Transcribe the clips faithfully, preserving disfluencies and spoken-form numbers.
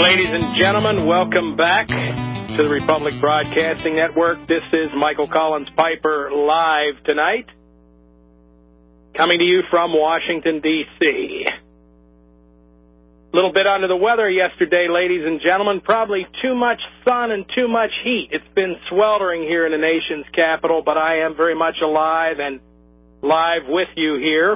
Ladies and gentlemen, welcome back to the Republic Broadcasting Network. This is Michael Collins Piper live tonight, coming to you from Washington, D C A little bit under the weather yesterday, ladies and gentlemen. Probably too much sun and too much heat. It's been sweltering here in the nation's capital, but I am very much alive and live with you here.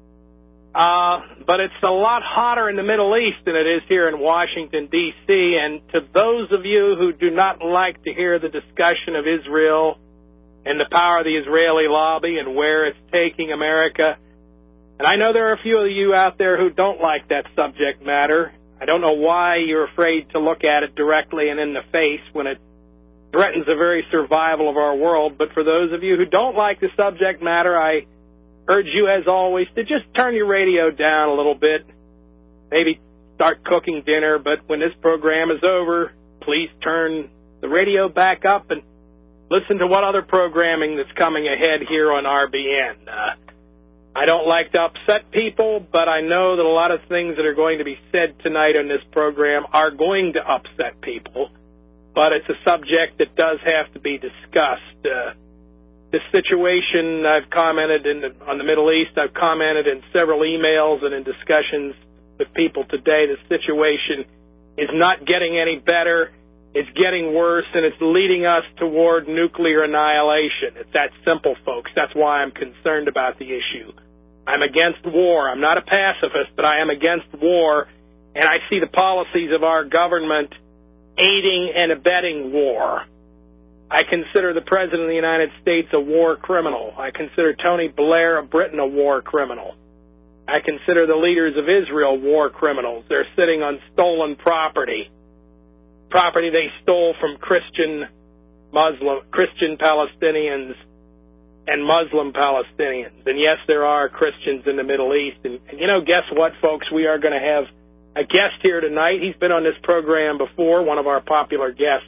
Uh, but it's a lot hotter in the Middle East than it is here in Washington, D C, and to those of you who do not like to hear the discussion of Israel and the power of the Israeli lobby and where it's taking America, and I know there are a few of you out there who don't like that subject matter. I don't know why you're afraid to look at it directly and in the face when it threatens the very survival of our world. But for those of you who don't like the subject matter, I urge you, as always, to just turn your radio down a little bit, maybe start cooking dinner, but when this program is over, please turn the radio back up and listen to what other programming that's coming ahead here on R B N. Uh, I don't like to upset people, but I know that a lot of things that are going to be said tonight on this program are going to upset people, but it's a subject that does have to be discussed. Uh, This situation, I've commented in the, on the Middle East, I've commented in several emails and in discussions with people today. The situation is not getting any better. It's getting worse, and it's leading us toward nuclear annihilation. It's that simple, folks. That's why I'm concerned about the issue. I'm against war. I'm not a pacifist, but I am against war, and I see the policies of our government aiding and abetting war. I consider the President of the United States a war criminal. I consider Tony Blair of Britain a war criminal. I consider the leaders of Israel war criminals. They're sitting on stolen property, property they stole from Christian Muslim, Christian Palestinians and Muslim Palestinians. And yes, there are Christians in the Middle East. And, and you know, guess what, folks? We are going to have a guest here tonight. He's been on this program before, one of our popular guests.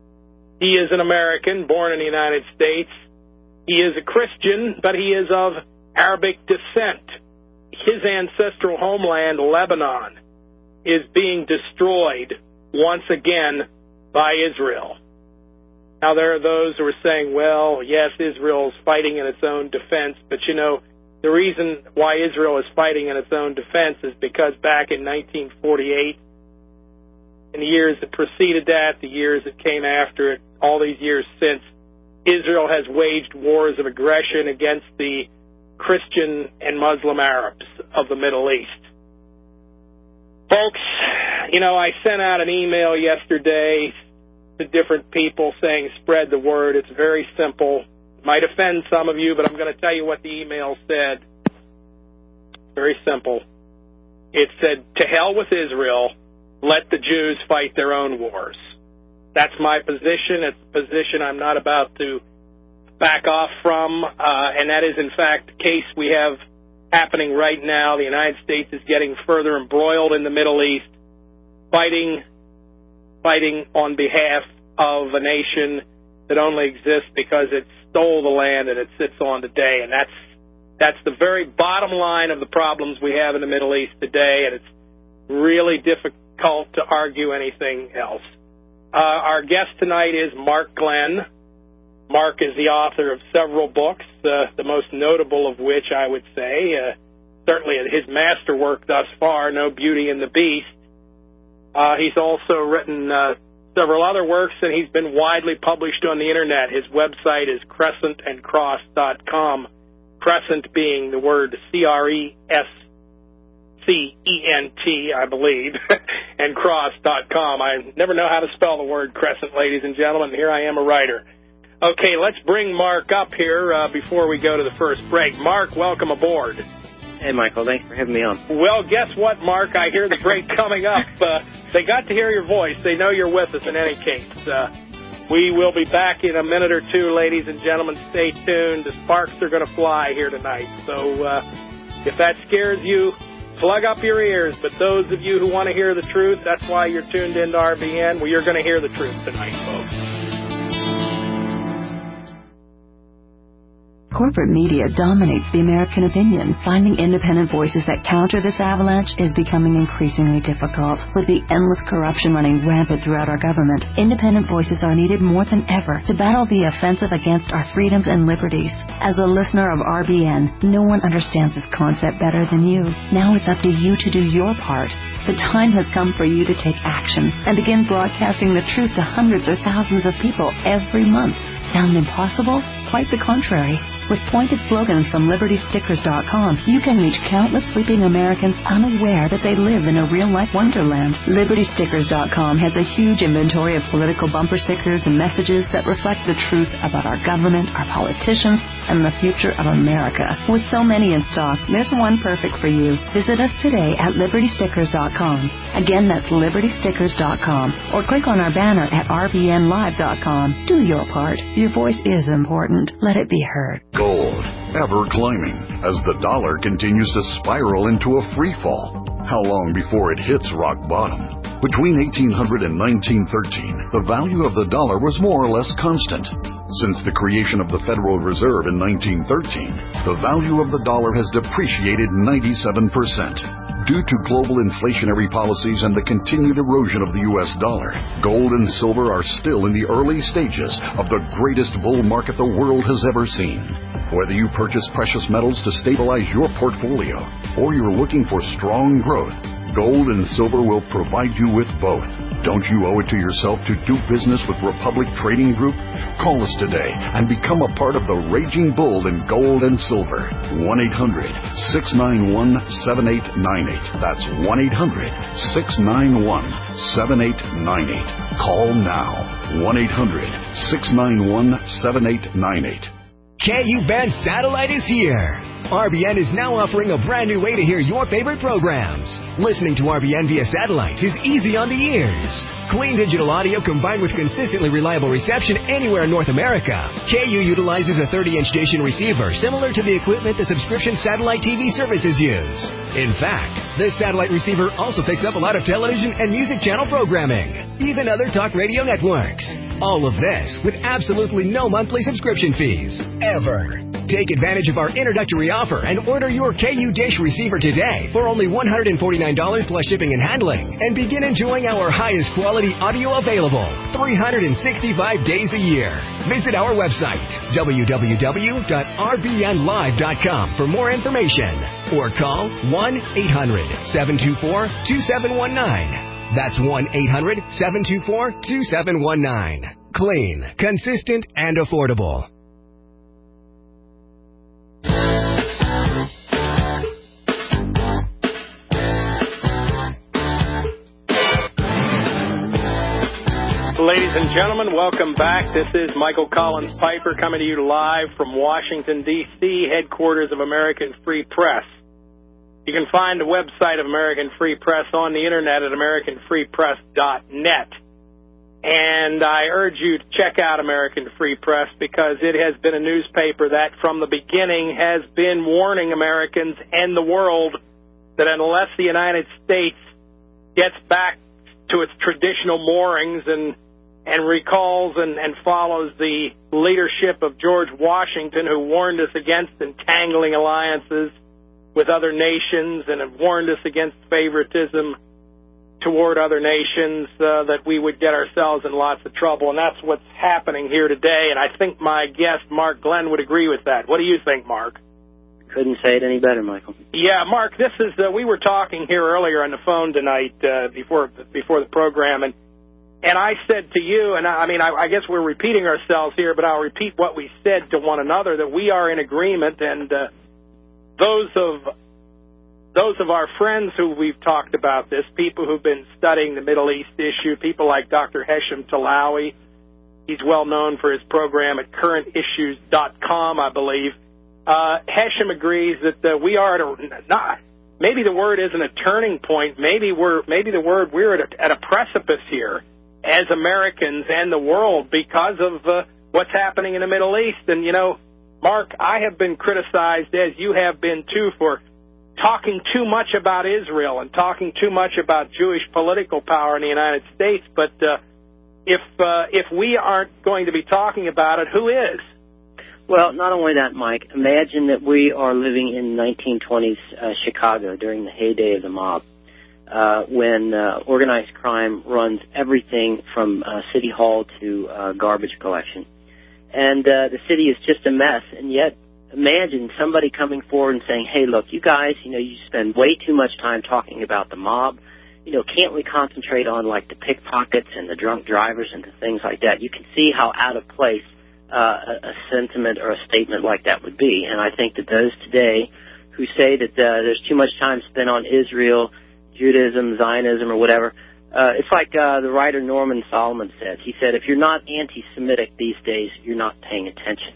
He is an American, born in the United States. He is a Christian, but he is of Arabic descent. His ancestral homeland, Lebanon, is being destroyed once again by Israel. Now, there are those who are saying, well, yes, Israel is fighting in its own defense, but, you know, the reason why Israel is fighting in its own defense is because back in nineteen forty-eight, in the years that preceded that, the years that came after it, all these years since, Israel has waged wars of aggression against the Christian and Muslim Arabs of the Middle East. Folks, you know, I sent out an email yesterday to different people saying spread the word. It's very simple. It might offend some of you, but I'm going to tell you what the email said. Very simple. It said, to hell with Israel. Let the Jews fight their own wars. That's my position. It's a position I'm not about to back off from, uh, and that is, in fact, the case we have happening right now. The United States is getting further embroiled in the Middle East, fighting, fighting on behalf of a nation that only exists because it stole the land that it sits on today, and that's that's the very bottom line of the problems we have in the Middle East today, and it's really difficult to argue anything else. Uh, our guest tonight is Mark Glenn. Mark is the author of several books, uh, the most notable of which I would say, uh, certainly his masterwork thus far, No Beauty and the Beast. Uh, he's also written uh, several other works, and he's been widely published on the Internet. His website is crescent and cross dot com, crescent being the word C R E S C E N T, I believe, and cross dot com. I never know how to spell the word crescent, ladies and gentlemen. Here I am, a writer. Okay, let's bring Mark up here uh, before we go to the first break. Mark, welcome aboard. Hey, Michael. Thanks for having me on. Well, guess what, Mark? I hear the break coming up. Uh, they got to hear your voice. They know you're with us in any case. Uh, we will be back in a minute or two, ladies and gentlemen. Stay tuned. The sparks are going to fly here tonight. So uh, if that scares you, plug up your ears. But those of you who want to hear the truth, that's why you're tuned into R B N. Well, you're going to hear the truth tonight, folks. corporate media dominates the American opinion. Finding independent voices that counter this avalanche is becoming increasingly difficult. With the endless corruption running rampant throughout our government, independent voices are needed more than ever to battle the offensive against our freedoms and liberties. As a listener of R B N, no one understands this concept better than you. Now it's up to you to do your part. The time has come for you to take action and begin broadcasting the truth to hundreds or thousands of people every month. Sound impossible? Quite the contrary. With pointed slogans from Liberty Stickers dot com, you can reach countless sleeping Americans unaware that they live in a real-life wonderland. Liberty Stickers dot com has a huge inventory of political bumper stickers and messages that reflect the truth about our government, our politicians, and the future of America. With so many in stock, there's one perfect for you. Visit us today at Liberty Stickers dot com. Again, that's Liberty Stickers dot com. Or click on our banner at R B N Live dot com. Do your part. Your voice is important. Let it be heard. Gold, ever climbing, as the dollar continues to spiral into a free fall. How long before it hits rock bottom? Between eighteen hundred and nineteen thirteen, the value of the dollar was more or less constant. Since the creation of the Federal Reserve in nineteen thirteen, the value of the dollar has depreciated ninety-seven percent. Due to global inflationary policies and the continued erosion of the U S dollar, gold and silver are still in the early stages of the greatest bull market the world has ever seen. Whether you purchase precious metals to stabilize your portfolio or you're looking for strong growth, gold and silver will provide you with both. Don't you owe it to yourself to do business with Republic Trading Group? Call us today and become a part of the raging bull in gold and silver. one eight hundred, six nine one, seven eight nine eight. That's one eight hundred, six nine one, seven eight nine eight. Call now. one eight hundred, six nine one, seven eight nine eight. K U Band Satellite is here. R B N is now offering a brand new way to hear your favorite programs. Listening to R B N via satellite is easy on the ears. Clean digital audio combined with consistently reliable reception anywhere in North America. K U utilizes a thirty-inch dish and receiver similar to the equipment the subscription satellite T V services use. In fact, this satellite receiver also picks up a lot of television and music channel programming, even other talk radio networks. All of this with absolutely no monthly subscription fees, ever. Take advantage of our introductory offer and order your K U Dish receiver today for only one hundred forty-nine dollars plus shipping and handling, and begin enjoying our highest quality audio available three hundred sixty-five days a year. Visit our website, w w w dot r b n live dot com, for more information, or call one eight hundred, seven two four, two seven one nine. That's one eight hundred, seven two four, two seven one nine. Clean, consistent, and affordable. Ladies and gentlemen, welcome back. This is Michael Collins Piper coming to you live from Washington, D C, headquarters of American Free Press. You can find the website of American Free Press on the internet at american free press dot net. And I urge you to check out American Free Press because it has been a newspaper that from the beginning has been warning Americans and the world that unless the United States gets back to its traditional moorings and and recalls and, and follows the leadership of George Washington, who warned us against entangling alliances with other nations and have warned us against favoritism toward other nations, uh, that we would get ourselves in lots of trouble. And that's what's happening here today. And I think my guest, Mark Glenn, would agree with that. What do you think, Mark? Couldn't say it any better, Michael. Yeah, Mark, this is, uh, we were talking here earlier on the phone tonight, uh, before, before the program, and, and I said to you, and I, I mean, I, I guess we're repeating ourselves here, but I'll repeat what we said to one another, that we are in agreement, and, uh, those of, those of our friends who we've talked about this, people who've been studying the Middle East issue, people like Doctor Hesham Talawi, he's well known for his program at current issues dot com, I believe. Uh, Hesham agrees that uh, we are at a, not, maybe the word isn't a turning point, maybe we're, maybe the word, we're at a, at a precipice here as Americans and the world because of uh, what's happening in the Middle East. And, you know, Mark, I have been criticized, as you have been too, for talking too much about Israel and talking too much about Jewish political power in the United States. But uh, if uh, if we aren't going to be talking about it, who is? Well, not only that, Mike, imagine that we are living in nineteen twenties uh, Chicago during the heyday of the mob, uh, when uh, organized crime runs everything from uh, City Hall to uh, garbage collection. And uh, the city is just a mess, and yet imagine somebody coming forward and saying, hey, look, you guys, you know, you spend way too much time talking about the mob. You know, can't we concentrate on, like, the pickpockets and the drunk drivers and the things like that? You can see how out of place uh, a, a sentiment or a statement like that would be. And I think that those today who say that uh, there's too much time spent on Israel, Judaism, Zionism, or whatever, uh, it's like uh, the writer Norman Solomon said. He said, if you're not anti-Semitic these days, you're not paying attention.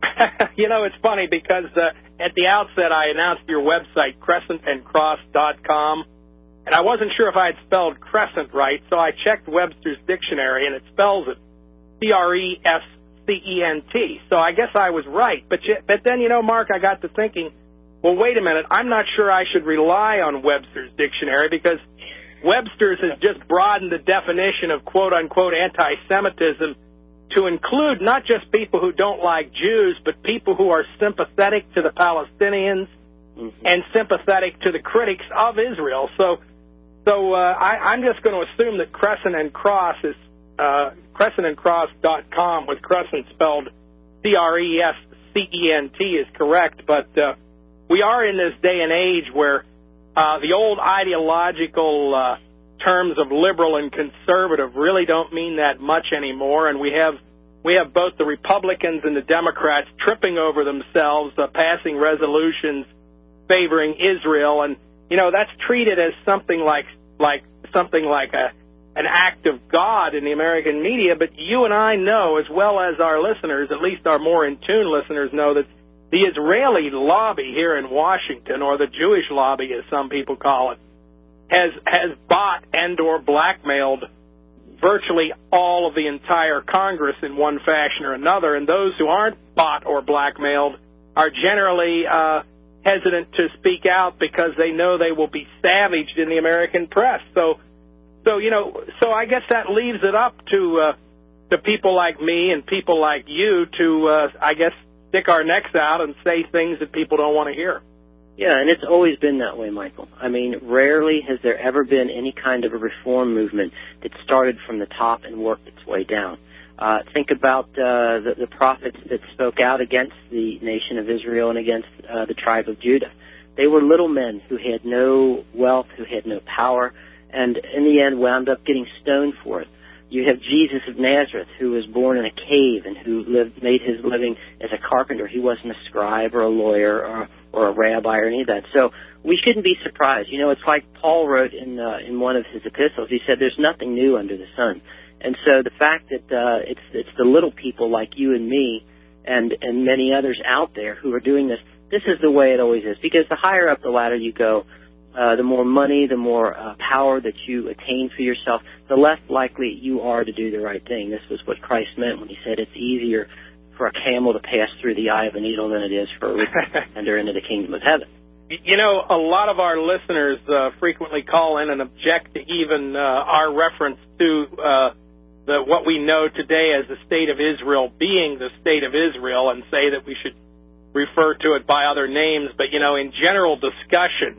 You know, it's funny because uh, at the outset I announced your website, crescent and cross dot com. And I wasn't sure if I had spelled crescent right, so I checked Webster's dictionary, and it spells it C R E S C E N T. So I guess I was right. But you, but then, you know, Mark, I got to thinking, well, wait a minute. I'm not sure I should rely on Webster's dictionary because Webster's has just broadened the definition of quote-unquote anti-Semitism to include not just people who don't like Jews, but people who are sympathetic to the Palestinians mm-hmm. and sympathetic to the critics of Israel. So So uh, I, I'm just going to assume that Crescent and Cross is uh, crescent and cross dot com with Crescent spelled C R E S C E N T is correct. But uh, we are in this day and age where uh, the old ideological uh, terms of liberal and conservative really don't mean that much anymore, and we have we have both the Republicans and the Democrats tripping over themselves, uh, passing resolutions favoring Israel, and you know, that's treated as something like like something like a an act of God in the American media. But you and I know, as well as our listeners, at least our more in tune listeners know, that the Israeli lobby here in Washington, or the Jewish lobby, as some people call it, has has bought and or blackmailed virtually all of the entire Congress in one fashion or another. And those who aren't bought or blackmailed are generally uh, hesitant to speak out because they know they will be savaged in the American press. So, so you know, so I guess that leaves it up to uh, to people like me and people like you to, uh, I guess, stick our necks out and say things that people don't want to hear. Yeah, and it's always been that way, Michael. I mean, rarely has there ever been any kind of a reform movement that started from the top and worked its way down. Uh, think about uh, the, the prophets that spoke out against the nation of Israel and against uh, the tribe of Judah. They were little men who had no wealth, who had no power, and in the end wound up getting stoned for it. You have Jesus of Nazareth, who was born in a cave and who lived, made his living as a carpenter. He wasn't a scribe or a lawyer or, or a rabbi or any of that. So we shouldn't be surprised. You know, it's like Paul wrote in uh, in one of his epistles. He said, "There's nothing new under the sun." And so the fact that uh, it's it's the little people like you and me and and many others out there who are doing this, this is the way it always is. Because the higher up the ladder you go, uh, the more money, the more uh, power that you attain for yourself, the less likely you are to do the right thing. This was what Christ meant when he said it's easier for a camel to pass through the eye of a needle than it is for a rich man to enter into the kingdom of heaven. You know, a lot of our listeners uh, frequently call in and object to even uh, our reference to uh, the, what we know today as the State of Israel being the State of Israel, and say that we should refer to it by other names. But, you know, in general discussion,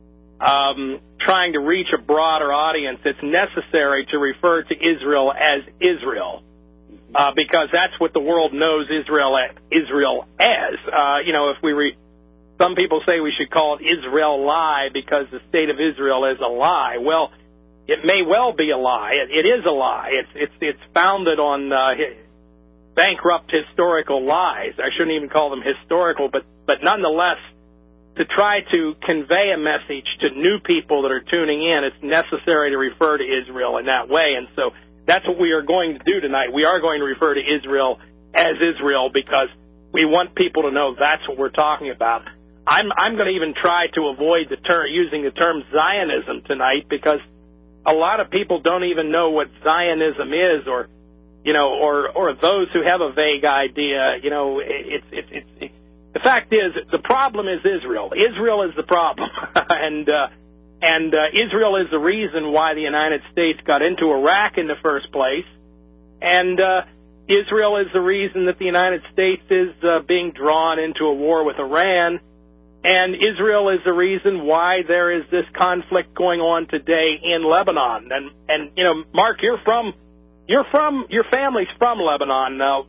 um, trying to reach a broader audience, it's necessary to refer to Israel as Israel, uh, because that's what the world knows Israel Israel as. Uh, you know, if we re- some people say we should call it Israel lie because the State of Israel is a lie. Well, it may well be a lie. It, it is a lie. It's it's it's founded on uh, bankrupt historical lies. I shouldn't even call them historical, but but nonetheless, to try to convey a message to new people that are tuning in, it's necessary to refer to Israel in that way. And so that's what we are going to do tonight. We are going to refer to Israel as Israel because we want people to know that's what we're talking about. I'm I'm going to even try to avoid the term using the term Zionism tonight because a lot of people don't even know what Zionism is, or you know, or or those who have a vague idea. You know, it's it's it's. It, the fact is, the problem is Israel. Israel is the problem, and uh, and uh, Israel is the reason why the United States got into Iraq in the first place, and uh, Israel is the reason that the United States is uh, being drawn into a war with Iran, and Israel is the reason why there is this conflict going on today in Lebanon. And, and you know, Mark, you're from, you're from, your family's from Lebanon. Now,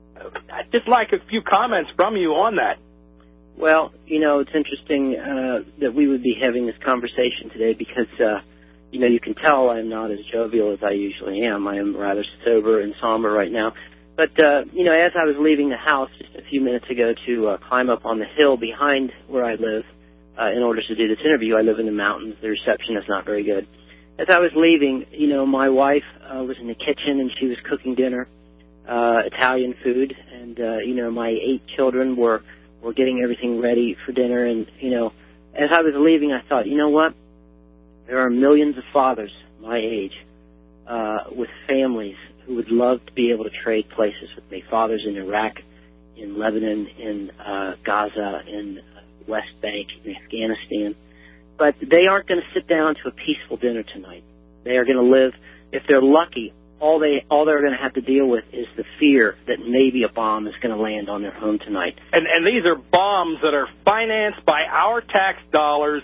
I'd just like a few comments from you on that. Well, you know, it's interesting uh, that we would be having this conversation today because, uh, you know, you can tell I'm not as jovial as I usually am. I am rather sober and somber right now. But, uh, you know, as I was leaving the house just a few minutes ago to uh, climb up on the hill behind where I live uh, in order to do this interview, I live in the mountains. The reception is not very good. As I was leaving, you know, my wife uh, was in the kitchen and she was cooking dinner, uh, Italian food. And, uh, you know, my eight children were... We're getting everything ready for dinner, and, you know, as I was leaving, I thought, you know what? There are millions of fathers my age uh, with families who would love to be able to trade places with me. Fathers in Iraq, in Lebanon, in uh, Gaza, in West Bank, in Afghanistan. But they aren't going to sit down to a peaceful dinner tonight. They are going to live, if they're lucky, all they all they're going to have to deal with is the fear that maybe a bomb is going to land on their home tonight. And, and these are bombs that are financed by our tax dollars.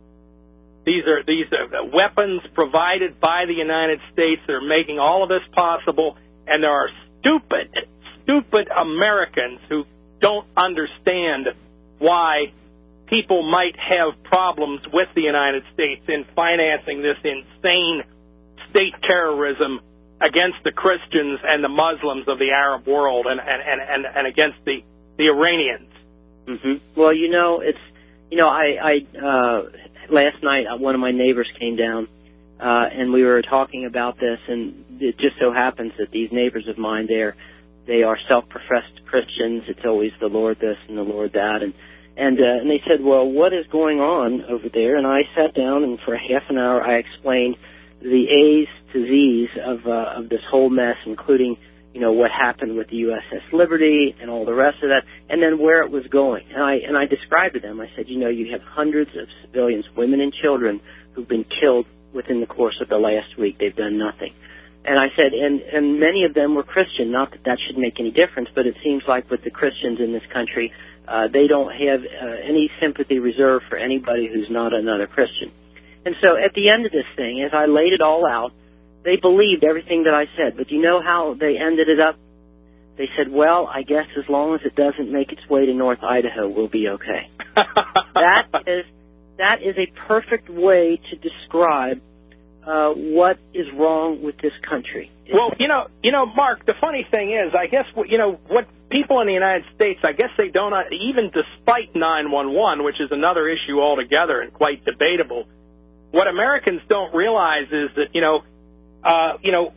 These are these are weapons provided by the United States. They're making all of this possible. And there are stupid, stupid Americans who don't understand why people might have problems with the United States in financing this insane state terrorism against the Christians and the Muslims of the Arab world, and and, and, and against the, the Iranians. Mm-hmm. Well, you know, it's, you know, I, I uh, last night one of my neighbors came down, uh, and we were talking about this, and it just so happens that these neighbors of mine, they're, they are self-professed Christians. It's always the Lord this and the Lord that, and and uh, and they said, well, what is going on over there? And I sat down, and for half an hour I explained the A's to Z's of uh, of this whole mess, including, you know, what happened with the U S S Liberty and all the rest of that, and then where it was going. And I and I described to them, I said, you know, you have hundreds of civilians, women and children, who've been killed within the course of the last week. They've done nothing. And I said, and, and many of them were Christian. Not that that should make any difference, but it seems like with the Christians in this country, uh, they don't have uh, any sympathy reserved for anybody who's not another Christian. And so at the end of this thing, as I laid it all out, they believed everything that I said. But you know how they ended it up? They said, well, I guess as long as it doesn't make its way to North Idaho, we'll be okay. That is that is a perfect way to describe uh, what is wrong with this country. Well, you know, you know, Mark, the funny thing is, I guess, you know, what people in the United States, I guess they don't, even despite nine one one, which is another issue altogether and quite debatable, what Americans don't realize is that, you know, uh, you know,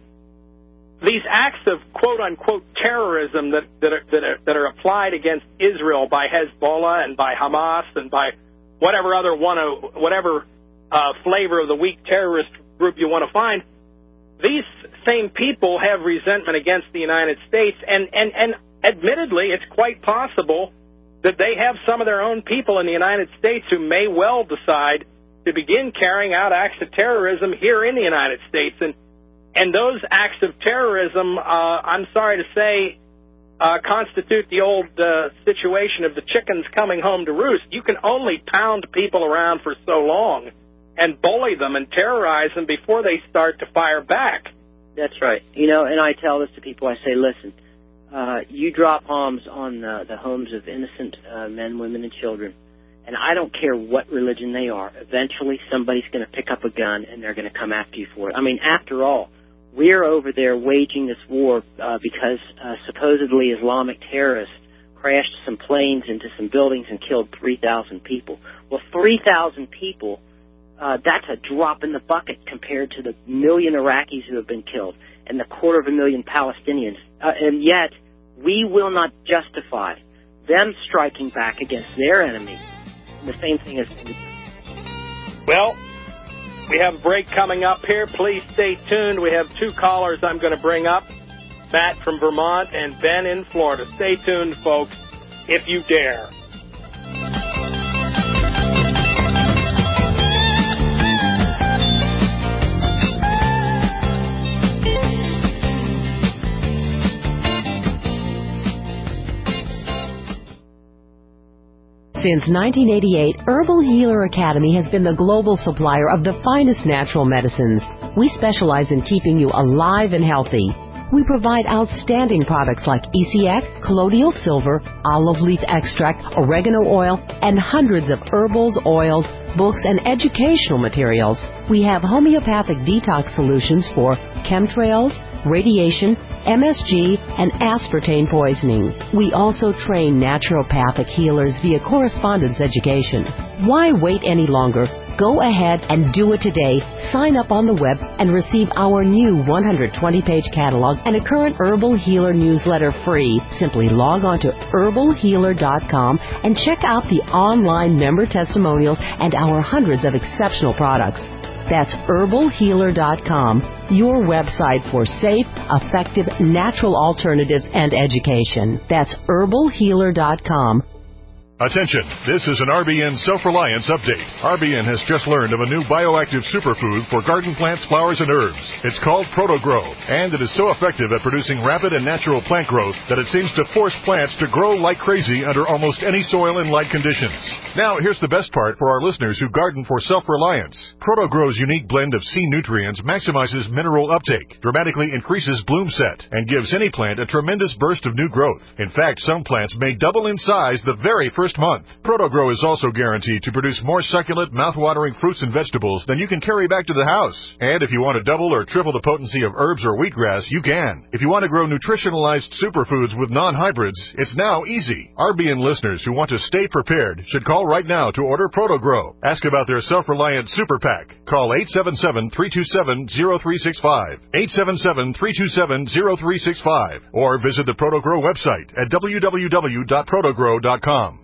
these acts of quote-unquote terrorism that, that, are, that, are, that are applied against Israel by Hezbollah and by Hamas and by whatever other one of, whatever uh, flavor of the weak terrorist group you want to find, these same people have resentment against the United States, and, and, and admittedly, it's quite possible that they have some of their own people in the United States who may well decide to begin carrying out acts of terrorism here in the United States. And and those acts of terrorism, uh, I'm sorry to say, uh, constitute the old uh, situation of the chickens coming home to roost. You can only pound people around for so long and bully them and terrorize them before they start to fire back. That's right. You know, and I tell this to people. I say, listen, uh, you drop bombs on uh, the homes of innocent uh, men, women, and children, and I don't care what religion they are. Eventually, somebody's going to pick up a gun, and they're going to come after you for it. I mean, after all, we're over there waging this war uh, because uh, supposedly Islamic terrorists crashed some planes into some buildings and killed three thousand people. Well, three thousand people, uh, that's a drop in the bucket compared to the million Iraqis who have been killed and the quarter of a million Palestinians. Uh, and yet, we will not justify them striking back against their enemy. The same thing as... Well, we have a break coming up here. Please stay tuned. We have two callers I'm going to bring up, Matt from Vermont and Ben in Florida. Stay tuned, folks, if you dare. Since nineteen eighty-eight, Herbal Healer Academy has been the global supplier of the finest natural medicines. We specialize in keeping you alive and healthy. We provide outstanding products like E C X, colloidal silver, olive leaf extract, oregano oil, and hundreds of herbals, oils, books, and educational materials. We have homeopathic detox solutions for chemtrails, radiation, M S G, and aspartame poisoning. We also train naturopathic healers via correspondence education. Why wait any longer? Go ahead and do it today. Sign up on the web and receive our new one hundred twenty page catalog and a current Herbal Healer newsletter free. Simply log on to herbal healer dot com and check out the online member testimonials and our hundreds of exceptional products. That's herbal healer dot com, your website for safe, effective, natural alternatives and education. That's herbal healer dot com. Attention, this is an R B N Self-Reliance update. R B N has just learned of a new bioactive superfood for garden plants, flowers, and herbs. It's called ProtoGrow, and it is so effective at producing rapid and natural plant growth that it seems to force plants to grow like crazy under almost any soil and light conditions. Now, here's the best part for our listeners who garden for self-reliance. ProtoGrow's unique blend of C nutrients maximizes mineral uptake, dramatically increases bloom set, and gives any plant a tremendous burst of new growth. In fact, some plants may double in size the very first month. ProtoGrow is also guaranteed to produce more succulent, mouth-watering fruits and vegetables than you can carry back to the house. And if you want to double or triple the potency of herbs or wheatgrass, you can. If you want to grow nutritionalized superfoods with non-hybrids, it's now easy. R B N listeners who want to stay prepared should call right now to order ProtoGrow. Ask about their self-reliant super pack. Call eight seven seven, three two seven, zero three six five, eight seven seven, three two seven, zero three six five, or visit the ProtoGrow website at w w w dot protogrow dot com.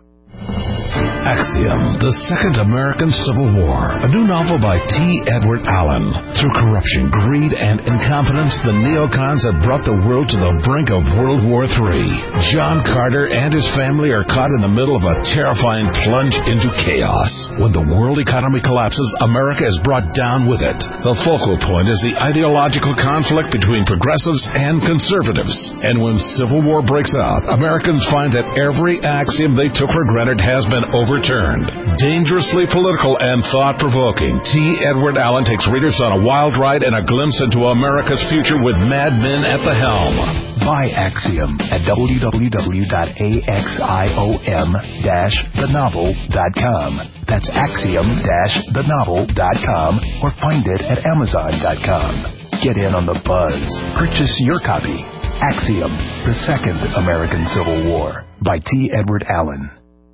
Axiom, The Second American Civil War, a new novel by T. Edward Allen. Through corruption, greed, and incompetence, the neocons have brought the world to the brink of World War Three. John Carter and his family are caught in the middle of a terrifying plunge into chaos. When the world economy collapses, America is brought down with it. The focal point is the ideological conflict between progressives and conservatives. And when civil war breaks out, Americans find that every axiom they took for granted has been overturned. Dangerously political and thought-provoking, T. Edward Allen takes readers on a wild ride and a glimpse into America's future with mad men at the helm. Buy Axiom at w w w dot axiom dash the novel dot com. That's axiom dash the novel dot com, or find it at amazon dot com. Get in on the buzz. Purchase your copy. Axiom, The Second American Civil War, by T. Edward Allen.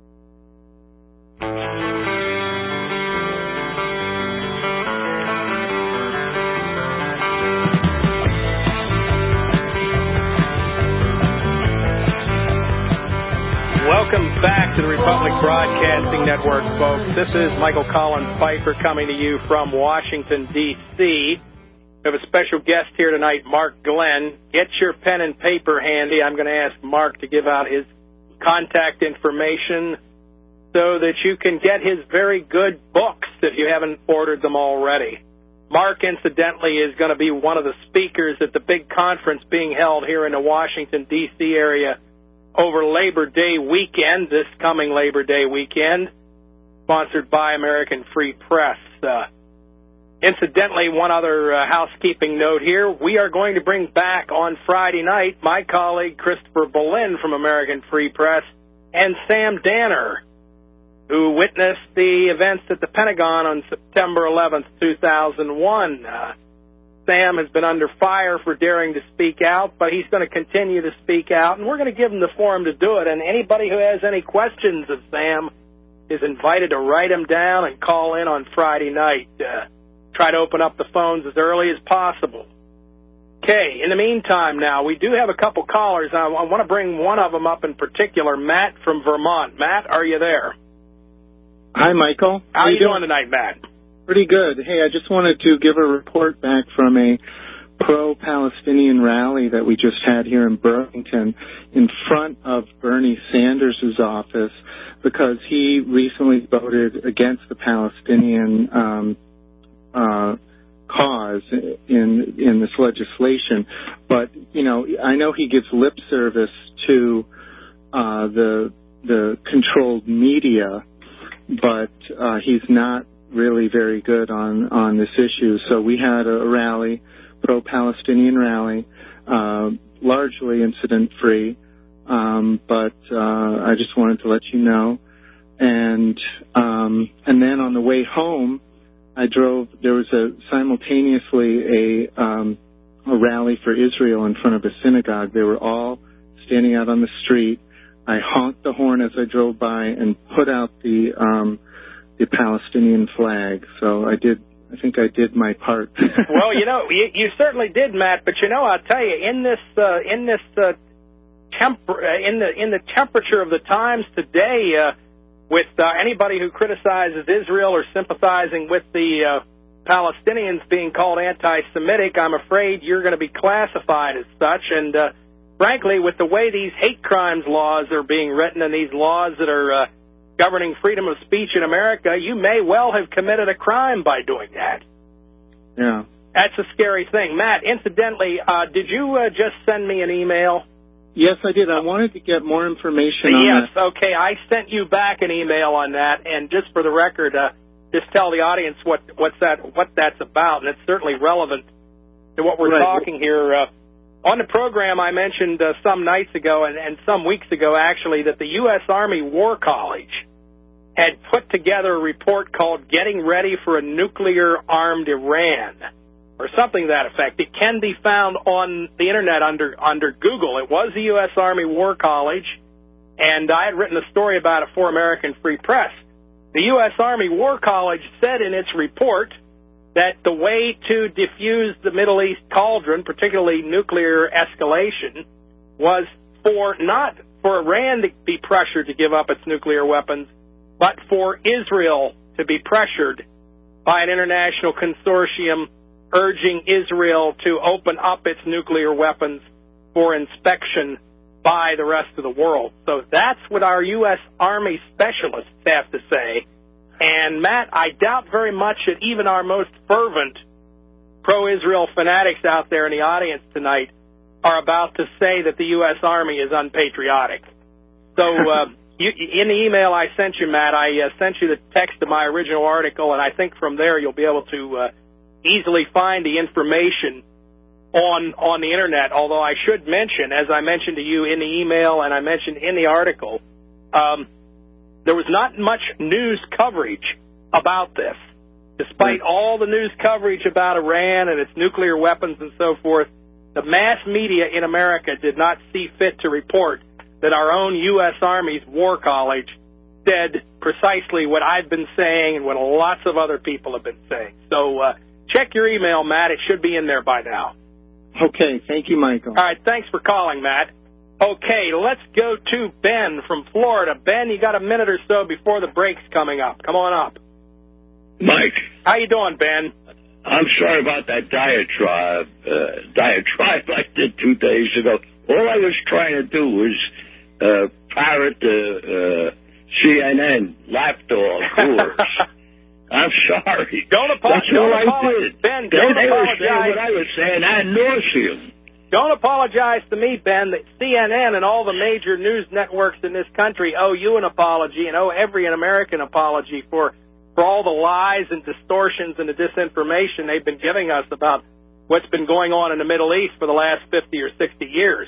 Welcome back to the Republic Broadcasting Network, folks. This is Michael Collins Piper coming to you from Washington, D C We have a special guest here tonight, Mark Glenn. Get your pen and paper handy. I'm going to ask Mark to give out his contact information so that you can get his very good books if you haven't ordered them already. Mark, incidentally, is going to be one of the speakers at the big conference being held here in the Washington, D C area over Labor Day weekend, this coming Labor Day weekend, sponsored by American Free Press. Uh, incidentally, one other uh, housekeeping note here. We are going to bring back on Friday night my colleague Christopher Boleyn from American Free Press and Sam Danner, who witnessed the events at the Pentagon on September eleventh, two thousand one. Uh, Sam has been under fire for daring to speak out, but he's going to continue to speak out, and we're going to give him the forum to do it. And anybody who has any questions of Sam is invited to write them down and call in on Friday night. Uh, try to open up the phones as early as possible. Okay, in the meantime now, we do have a couple callers. I, I want to bring one of them up in particular, Matt from Vermont. Matt, are you there? Hi, Michael. How, How are you doing, doing tonight, Matt? Pretty good. Hey, I just wanted to give a report back from a pro-Palestinian rally that we just had here in Burlington in front of Bernie Sanders' office, because he recently voted against the Palestinian um, uh, cause in in this legislation. But, you know, I know he gives lip service to uh, the the controlled media, but uh, he's not really very good on, on this issue. So we had a rally, pro-Palestinian rally, uh, largely incident-free, um, but uh, I just wanted to let you know. And um, and then on the way home, I drove. There was a simultaneously a um, a rally for Israel in front of a synagogue. They were all standing out on the street. I honked the horn as I drove by and put out the um, the Palestinian flag. So I did. I think I did my part. Well, you know, you, you certainly did, Matt. But you know, I'll tell you, in this uh, in this uh, temper uh, in the in the temperature of the times today. Uh, With uh, anybody who criticizes Israel or sympathizing with the uh, Palestinians being called anti-Semitic, I'm afraid you're going to be classified as such. And uh, frankly, with the way these hate crimes laws are being written and these laws that are uh, governing freedom of speech in America, you may well have committed a crime by doing that. Yeah. That's a scary thing. Matt, incidentally, uh, did you uh, just send me an email? Yes, I did. I wanted to get more information on yes, that. Yes, okay. I sent you back an email on that, and just for the record, uh, just tell the audience what what's that what that's about, and it's certainly relevant to what we're right. talking here. Uh, on the program, I mentioned uh, some nights ago and, and some weeks ago, actually, that the U S Army War College had put together a report called Getting Ready for a Nuclear-Armed Iran, or something to that effect. It can be found on the Internet under under Google. It was the U S Army War College, and I had written a story about it for American Free Press. The U S Army War College said in its report that the way to diffuse the Middle East cauldron, particularly nuclear escalation, was for not for Iran to be pressured to give up its nuclear weapons, but for Israel to be pressured by an international consortium urging Israel to open up its nuclear weapons for inspection by the rest of the world. So that's what our U S Army specialists have to say. And, Matt, I doubt very much that even our most fervent pro-Israel fanatics out there in the audience tonight are about to say that the U S Army is unpatriotic. So uh, you, in the email I sent you, Matt, I uh, sent you the text of my original article, and I think from there you'll be able to uh, easily find the information on on the Internet, although I should mention, as I mentioned to you in the email and I mentioned in the article, um, there was not much news coverage about this. Despite all the news coverage about Iran and its nuclear weapons and so forth, the mass media in America did not see fit to report that our own U S Army's War College said precisely what I've been saying and what lots of other people have been saying. So, uh, check your email, Matt. It should be in there by now. Okay. Thank you, Michael. All right. Thanks for calling, Matt. Okay, let's go to Ben from Florida. Ben, you got a minute or so before the break's coming up. Come on up. Mike. How you doing, Ben? I'm sorry about that diatribe, uh, diatribe I did two days ago. All I was trying to do was uh, parrot the uh, C N N lapdog course. I'm sorry. Don't, apo- That's don't all apologize. I did. Ben, they, don't they apologize. Were saying what I was saying ad nauseum. Don't apologize to me, Ben. The C N N and all the major news networks in this country owe you an apology and owe every American apology for, for all the lies and distortions and the disinformation they've been giving us about what's been going on in the Middle East for the last fifty or sixty years.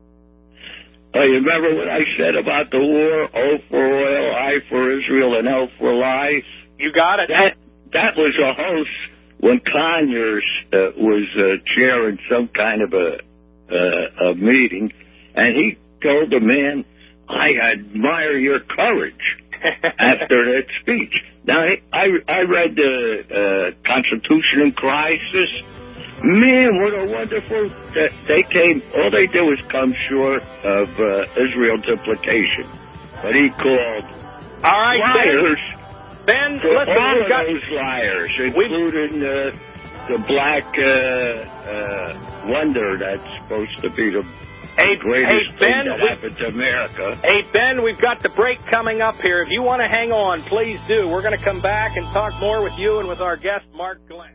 Oh, you remember what I said about the war? O for oil, I for Israel, and L for lies? You got it. That, that was a host when Conyers uh, was uh, chairing some kind of a Uh, a meeting, and he told the man, I admire your courage after that speech. Now, I, I read the uh, Constitution in Crisis. Man, what a wonderful, uh, they came, all they did was come short of uh, Israel's implication. But he called all right, liars. Ben, for listen, all of got, those liars, including uh, the black uh, uh, wonder that's supposed to be the hey, greatest hey, Ben, thing that we, happened to America. Hey, Ben, we've got the break coming up here. If you want to hang on, please do. We're going to come back and talk more with you and with our guest, Mark Glenn.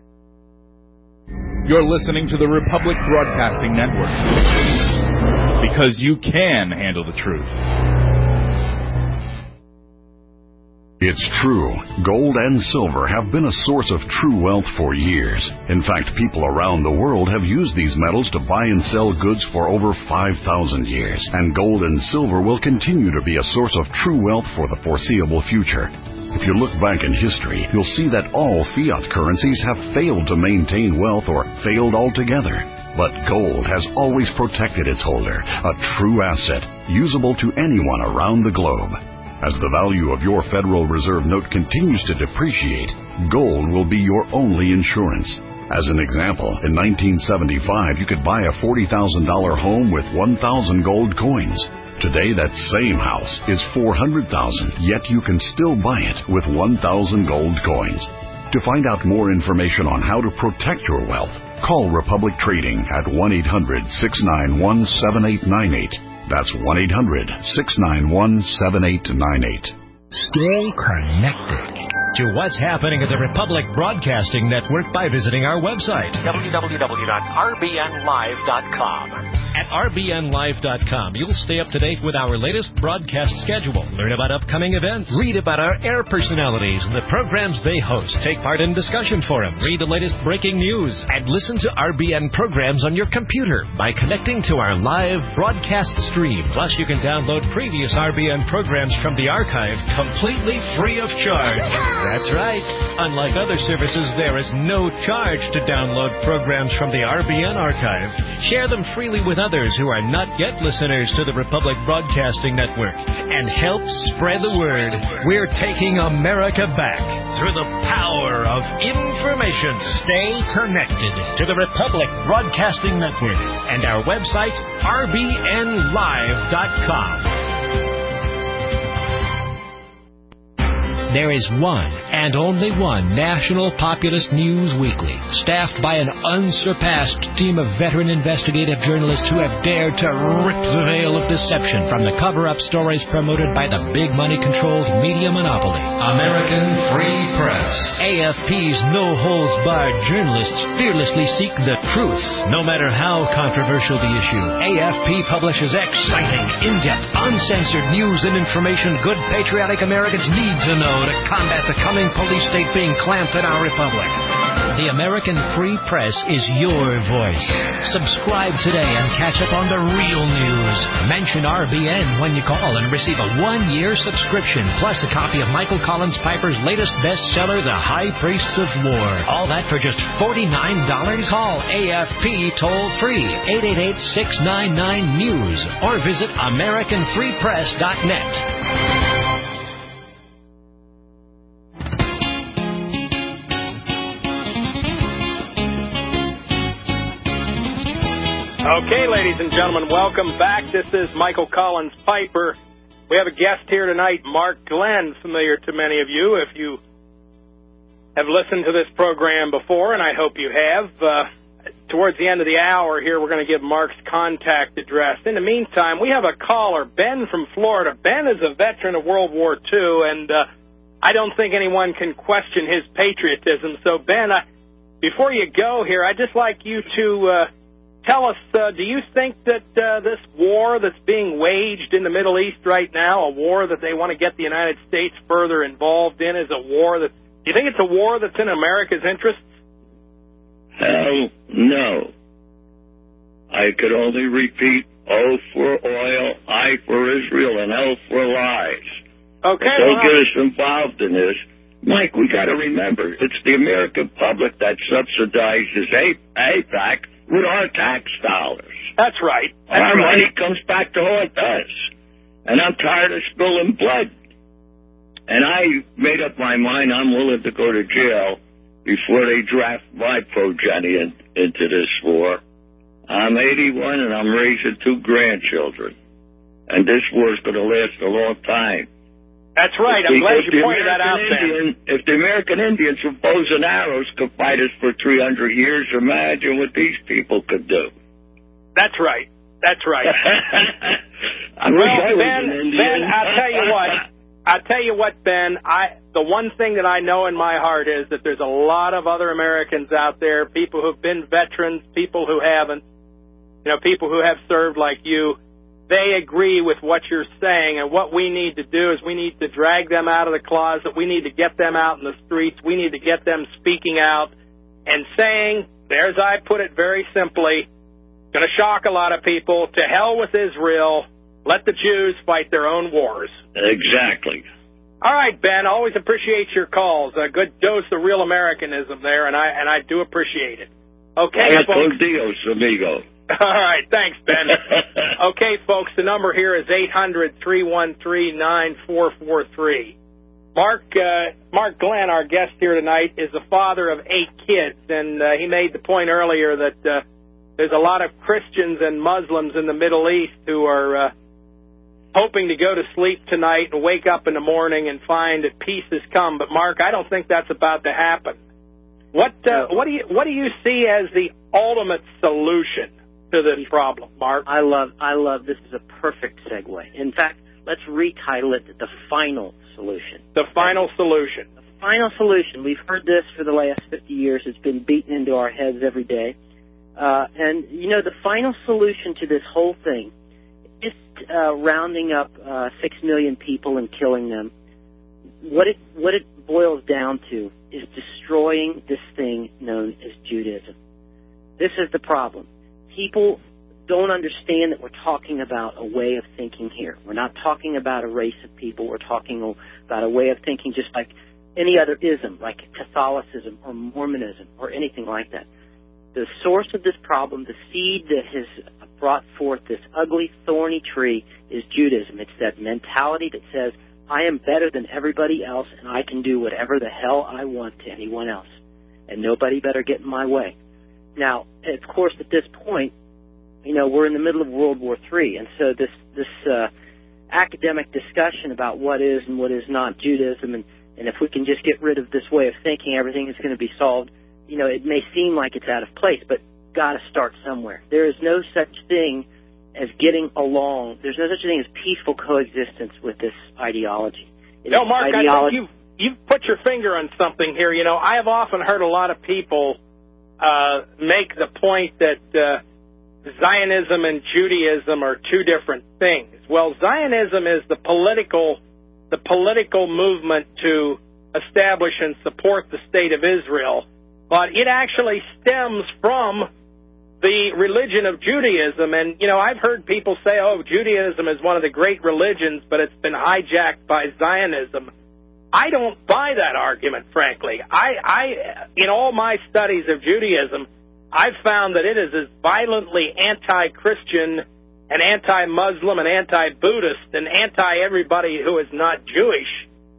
You're listening to the Republic Broadcasting Network, because you can handle the truth. It's true. Gold and silver have been a source of true wealth for years. In fact, people around the world have used these metals to buy and sell goods for over five thousand years. And gold and silver will continue to be a source of true wealth for the foreseeable future. If you look back in history, you'll see that all fiat currencies have failed to maintain wealth or failed altogether. But gold has always protected its holder, a true asset, usable to anyone around the globe. As the value of your Federal Reserve note continues to depreciate, gold will be your only insurance. As an example, in nineteen seventy-five, you could buy a forty thousand dollars home with one thousand gold coins. Today, that same house is four hundred thousand dollars, yet you can still buy it with one thousand gold coins. To find out more information on how to protect your wealth, call Republic Trading at one eight hundred, six nine one, seven eight nine eight. That's one eight hundred, six nine one, seven eight nine eight. Stay connected to what's happening at the Republic Broadcasting Network by visiting our website, w w w dot r b n live dot com. At r b n live dot com, you'll stay up to date with our latest broadcast schedule, learn about upcoming events, read about our air personalities and the programs they host, take part in discussion forums, read the latest breaking news, and listen to R B N programs on your computer by connecting to our live broadcast stream. Plus, you can download previous R B N programs from the archive completely free of charge. That's right. Unlike other services, there is no charge to download programs from the R B N archive. Share them freely with others who are not yet listeners to the Republic Broadcasting Network, and help spread the word. We're taking America back through the power of information. Stay connected to the Republic Broadcasting Network and our website, r b n live dot com. There is one and only one national populist news weekly, staffed by an unsurpassed team of veteran investigative journalists who have dared to rip the veil of deception from the cover-up stories promoted by the big money-controlled media monopoly. American Free Press. A F P's no-holds-barred journalists fearlessly seek the truth, no matter how controversial the issue. A F P publishes exciting, in-depth, uncensored news and information good patriotic Americans need to know to combat the coming police state being clamped in our republic. The American Free Press is your voice. Subscribe today and catch up on the real news. Mention R B N when you call and receive a one-year subscription, plus a copy of Michael Collins Piper's latest bestseller, The High Priests of War. All that for just forty-nine dollars. Call A F P toll-free, eight eight eight, six nine nine, news, or visit american free press dot net. Okay, ladies and gentlemen, welcome back. This is Michael Collins Piper. We have a guest here tonight, Mark Glenn, familiar to many of you if you have listened to this program before, and I hope you have. Uh, towards the end of the hour here, we're going to give Mark's contact address. In the meantime, we have a caller, Ben from Florida. Ben is a veteran of World War Two, and uh, I don't think anyone can question his patriotism. So, Ben, uh, before you go here, I'd just like you to... Uh, Tell us, uh, do you think that uh, this war that's being waged in the Middle East right now, a war that they want to get the United States further involved in, is a war that... Do you think it's a war that's in America's interests? Hell no. I could only repeat, O for oil, I for Israel, and L for lies. Okay. Don't well, get us involved in this. Mike, we got to remember, it's the American public that subsidizes AIPAC with our tax dollars. That's right. That's our right. money comes back to haunt us. And I'm tired of spilling blood. And I made up my mind I'm willing to go to jail before they draft my progeny in, into this war. I'm eighty-one and I'm raising two grandchildren. And this war's going to last a long time. That's right. I'm glad you pointed that out, Ben. If the American Indians with bows and arrows could fight us for three hundred years, imagine what these people could do. That's right. That's right. I well, wish I was Ben, an Indian. Ben, I'll tell you what. I'll tell you what, Ben. I the one thing that I know in my heart is that there's a lot of other Americans out there, people who've been veterans, people who haven't, you know, people who have served like you. they agree with what you're saying, and what we need to do is we need to drag them out of the closet. We need to get them out in the streets. We need to get them speaking out and saying, there's I put it very simply, going to shock a lot of people, to hell with Israel, let the Jews fight their own wars. Exactly. All right, Ben, always appreciate your calls. A good dose of real Americanism there, and I and I do appreciate it. Okay, folks. Dios, amigo. All right, thanks, Ben. Okay, folks, the number here is eight hundred, three one three, nine four four three. Mark uh, Mark Glenn, our guest here tonight, is the father of eight kids, and uh, he made the point earlier that uh, there's a lot of Christians and Muslims in the Middle East who are uh, hoping to go to sleep tonight and wake up in the morning and find that peace has come. But, Mark, I don't think that's about to happen. What uh, what do you what do you see as the ultimate solution to this problem, Mark? I love I love this is a perfect segue. In fact, let's retitle it the final solution. The final solution. The final solution. We've heard this for the last fifty years. It's been beaten into our heads every day. Uh, and, you know, the final solution to this whole thing is uh, rounding up uh, six million people and killing them. What it what it boils down to is destroying this thing known as Judaism. This is the problem. People don't understand that we're talking about a way of thinking here. We're not talking about a race of people. We're talking about a way of thinking just like any other ism, like Catholicism or Mormonism or anything like that. The source of this problem, the seed that has brought forth this ugly, thorny tree, is Judaism. It's that mentality that says, I am better than everybody else, and I can do whatever the hell I want to anyone else, and nobody better get in my way. Now, of course, at this point, you know, we're in the middle of World War Three, and so this this uh, academic discussion about what is and what is not Judaism, and, and if we can just get rid of this way of thinking, everything is going to be solved. You know, it may seem like it's out of place, but got to start somewhere. There is no such thing as getting along. There's no such thing as peaceful coexistence with this ideology. It no, Mark, ideology. I think you've, you've put your finger on something here. You know, I have often heard a lot of people uh, make the point that uh, Zionism and Judaism are two different things. Well, Zionism is the political, the political movement to establish and support the state of Israel, but it actually stems from the religion of Judaism. And, you know, I've heard people say, oh, Judaism is one of the great religions, but it's been hijacked by Zionism. I don't buy that argument, frankly. I, I, in all my studies of Judaism, I've found that it is as violently anti-Christian and anti-Muslim and anti-Buddhist and anti-everybody who is not Jewish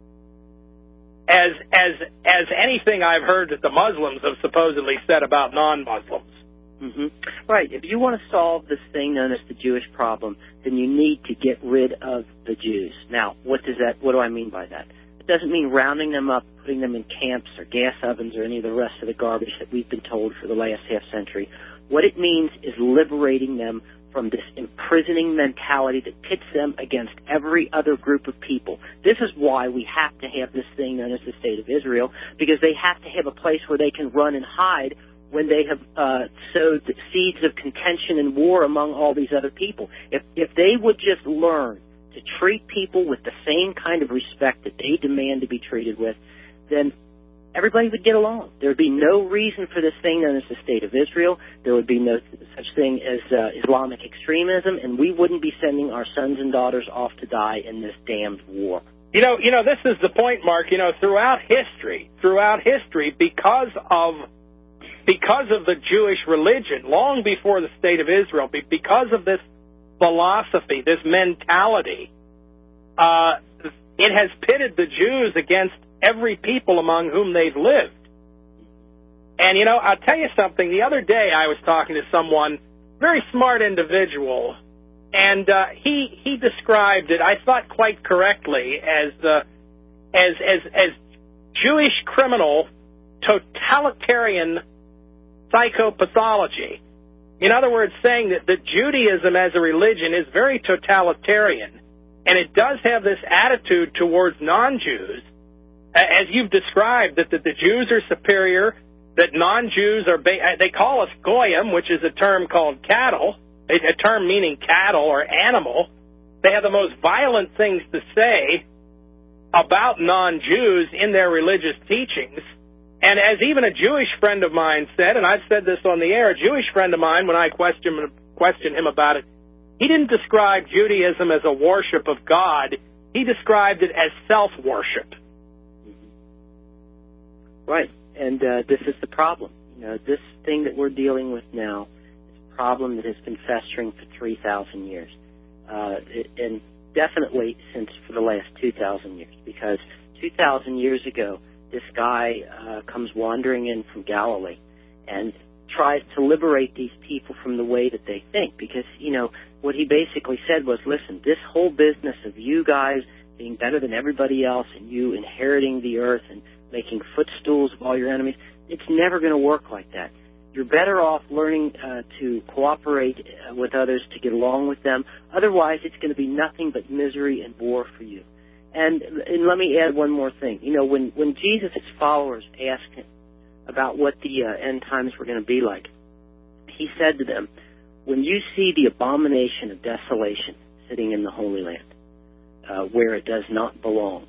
as as as anything I've heard that the Muslims have supposedly said about non-Muslims. Mm-hmm. Right. If you want to solve this thing known as the Jewish problem, then you need to get rid of the Jews. Now, what does that? What do I mean by that? It doesn't mean rounding them up, putting them in camps or gas ovens or any of the rest of the garbage that we've been told for the last half century. What it means is liberating them from this imprisoning mentality that pits them against every other group of people. This is why we have to have this thing known as the State of Israel, because they have to have a place where they can run and hide when they have uh, sowed the seeds of contention and war among all these other people. If if they would just learn to treat people with the same kind of respect that they demand to be treated with, then everybody would get along. There would be no reason for this thing known as the State of Israel. There would be no such thing as uh, Islamic extremism, and we wouldn't be sending our sons and daughters off to die in this damned war. You know, you know, this is the point, Mark. You know, throughout history, throughout history, because of because of the Jewish religion, long before the State of Israel, because of this philosophy, this mentality, uh, it has pitted the Jews against every people among whom they've lived. And, you know, I'll tell you something. The other day I was talking to someone, very smart individual, and uh, he he described it, I thought quite correctly, as uh, as as as Jewish criminal totalitarian psychopathology. In other words, saying that, that Judaism as a religion is very totalitarian, and it does have this attitude towards non-Jews, as you've described, that, that the Jews are superior, that non-Jews are, ba- they call us goyim, which is a term called cattle, a, a term meaning cattle or animal. They have the most violent things to say about non-Jews in their religious teachings. And as even a Jewish friend of mine said, and I've said this on the air, a Jewish friend of mine, when I questioned, questioned him about it, he didn't describe Judaism as a worship of God. He described it as self-worship. Right, and uh, this is the problem. You know, this thing that we're dealing with now is a problem that has been festering for three thousand years, uh, it, and definitely since for the last two thousand years, because two thousand years ago, this guy uh, comes wandering in from Galilee and tries to liberate these people from the way that they think, because, you know, what he basically said was, listen, this whole business of you guys being better than everybody else and you inheriting the earth and making footstools of all your enemies, it's never going to work like that. You're better off learning uh, to cooperate uh, with others, to get along with them. Otherwise, it's going to be nothing but misery and war for you. And, and let me add one more thing. You know, when, when Jesus' followers asked him about what the uh, end times were going to be like, he said to them, when you see the abomination of desolation sitting in the Holy Land, uh, where it does not belong,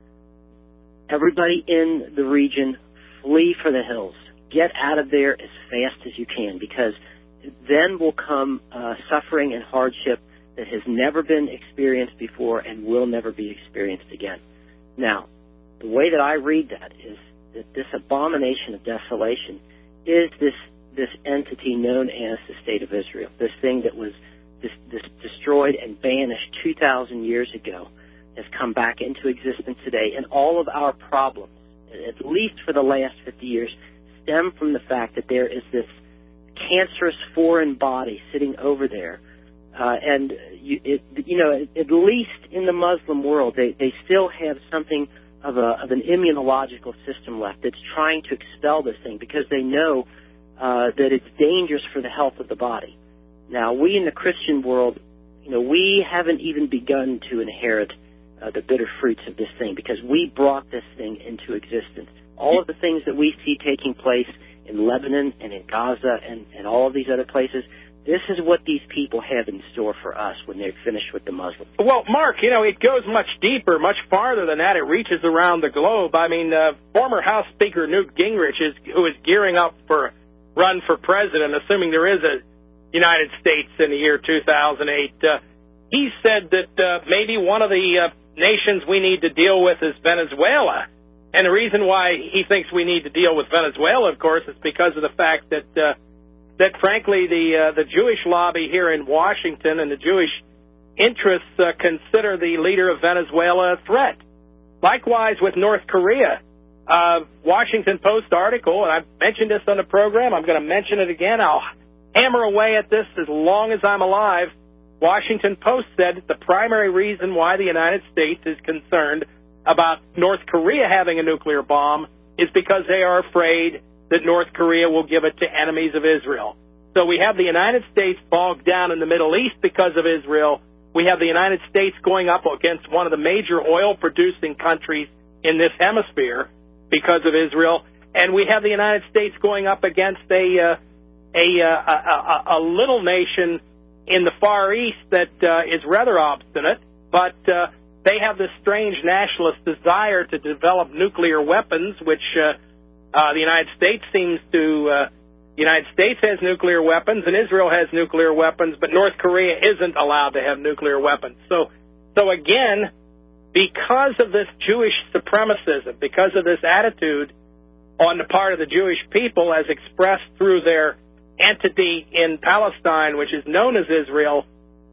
everybody in the region flee for the hills. Get out of there as fast as you can, because then will come uh, suffering and hardship that has never been experienced before and will never be experienced again. Now, the way that I read that is that this abomination of desolation is this this entity known as the State of Israel, this thing that was this, this destroyed and banished two thousand years ago, has come back into existence today, and all of our problems, at least for the last fifty years, stem from the fact that there is this cancerous foreign body sitting over there. Uh, and, you, it, you know, at, at least in the Muslim world, they, they still have something of, a, of an immunological system left that's trying to expel this thing, because they know uh, that it's dangerous for the health of the body. Now, we in the Christian world, you know, we haven't even begun to inherit uh, the bitter fruits of this thing, because we brought this thing into existence. All of the things that we see taking place in Lebanon and in Gaza and, and all of these other places, this is what these people have in store for us when they're finished with the Muslims. Well, Mark, you know, it goes much deeper, much farther than that. It reaches around the globe. I mean, uh, former House Speaker Newt Gingrich, is, who is gearing up for a run for president, assuming there is a United States in the year two thousand eight, uh, he said that uh, maybe one of the uh, nations we need to deal with is Venezuela. And the reason why he thinks we need to deal with Venezuela, of course, is because of the fact that uh, that, frankly, the uh, the Jewish lobby here in Washington and the Jewish interests uh, consider the leader of Venezuela a threat. Likewise with North Korea. Uh, Washington Post article, and I've mentioned this on the program, I'm going to mention it again. I'll hammer away at this as long as I'm alive. Washington Post said that the primary reason why the United States is concerned about North Korea having a nuclear bomb is because they are afraid that North Korea will give it to enemies of Israel. So we have the United States bogged down in the Middle East because of Israel. We have the United States going up against one of the major oil-producing countries in this hemisphere because of Israel. And we have the United States going up against a, uh, a, uh, a, a, a little nation in the Far East that uh, is rather obstinate, but uh, they have this strange nationalist desire to develop nuclear weapons, which uh, uh, the United States seems to... Uh, the United States has nuclear weapons, and Israel has nuclear weapons, but North Korea isn't allowed to have nuclear weapons. So, so again, because of this Jewish supremacism, because of this attitude on the part of the Jewish people as expressed through their entity in Palestine, which is known as Israel,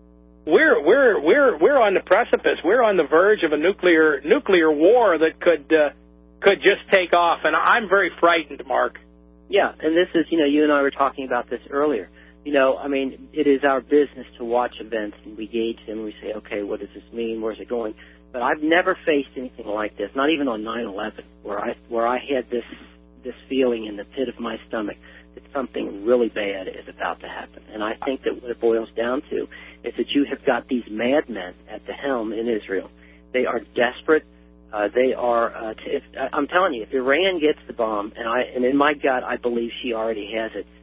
we're we're we're we're on the precipice. We're on the verge of a nuclear nuclear war that could uh, could just take off, and I'm very frightened, Mark. Yeah, and this is, you know, you and I were talking about this earlier. You know, I mean, it is our business to watch events, and we gauge them, and we say, okay, what does this mean? Where's it going? But I've never faced anything like this, not even on nine eleven, where I where I had this this feeling in the pit of my stomach that something really bad is about to happen. And I think that what it boils down to is that you have got these madmen at the helm in Israel. They are desperate. Uh, they are, uh, t- if, I'm telling you, if Iran gets the bomb, and I, and in my gut, I believe she already has it,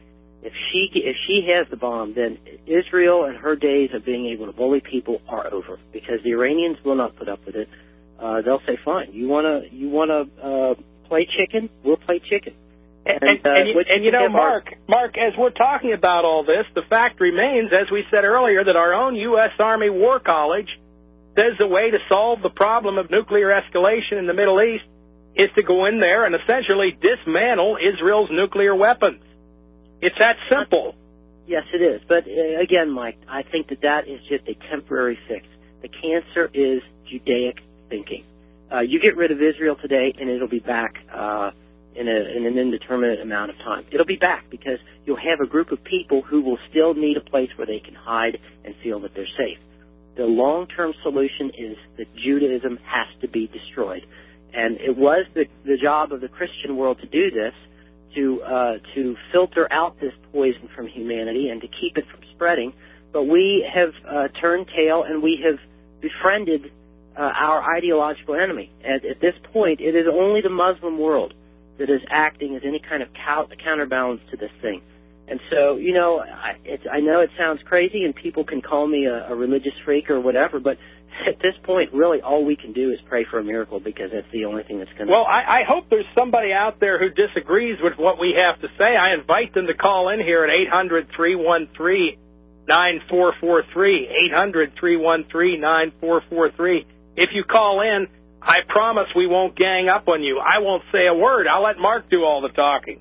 If she if she has the bomb, then Israel and her days of being able to bully people are over, because the Iranians will not put up with it. Uh, they'll say, "Fine, you wanna you wanna uh, play chicken? We'll play chicken." And, and, uh, and, you, and you know, Mark, our, Mark, as we're talking about all this, the fact remains, as we said earlier, that our own U S Army War College says the way to solve the problem of nuclear escalation in the Middle East is to go in there and essentially dismantle Israel's nuclear weapons. It's that simple. Yes, it is. But uh, again, Mike, I think that that is just a temporary fix. The cancer is Judaic thinking. Uh, you get rid of Israel today, and it'll be back uh, in, a, in an indeterminate amount of time. It'll be back because you'll have a group of people who will still need a place where they can hide and feel that they're safe. The long-term solution is that Judaism has to be destroyed. And it was the, the job of the Christian world to do this, to uh, to filter out this poison from humanity and to keep it from spreading. But we have uh, turned tail and we have befriended uh, our ideological enemy. At, at this point, it is only the Muslim world that is acting as any kind of cow- counterbalance to this thing. And so, you know, I, it's, I know it sounds crazy and people can call me a, a religious freak or whatever, but at this point, really, all we can do is pray for a miracle, because that's the only thing that's going to... Well, I, I hope there's somebody out there who disagrees with what we have to say. I invite them to call in here at eight hundred, three one three, nine four four three, eight hundred, three one three, nine four four three. If you call in, I promise we won't gang up on you. I won't say a word. I'll let Mark do all the talking.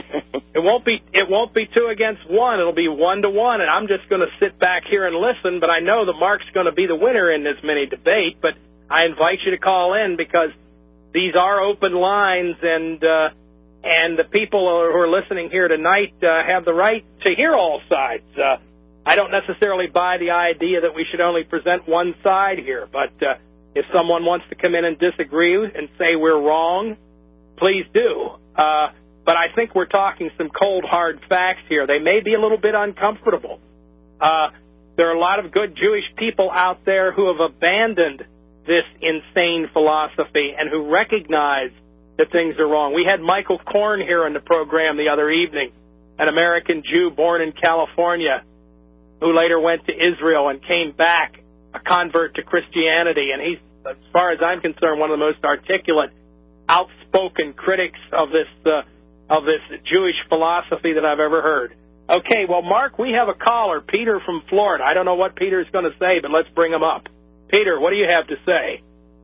It won't be it won't be two against one. It'll be one to one, and I'm just going to sit back here and listen. But I know that Mark's going to be the winner in this mini debate. But I invite you to call in, because these are open lines, and uh, and the people who are listening here tonight uh, have the right to hear all sides. Uh, I don't necessarily buy the idea that we should only present one side here. But uh, if someone wants to come in and disagree and say we're wrong, please do. Uh, But I think we're talking some cold, hard facts here. They may be a little bit uncomfortable. Uh, there are a lot of good Jewish people out there who have abandoned this insane philosophy and who recognize that things are wrong. We had Michael Korn here on the program the other evening, an American Jew born in California who later went to Israel and came back, a convert to Christianity. And he's, as far as I'm concerned, one of the most articulate, outspoken critics of this uh, of this Jewish philosophy that I've ever heard. Okay, well, Mark, we have a caller, Peter from Florida. I don't know what Peter's going to say, but let's bring him up. Peter, what do you have to say?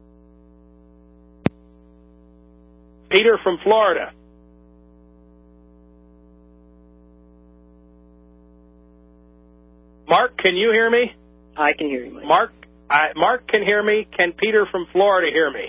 Peter from Florida. Mark, can you hear me? I can hear you, Mike. Mark, I, Mark can hear me. Can Peter from Florida hear me?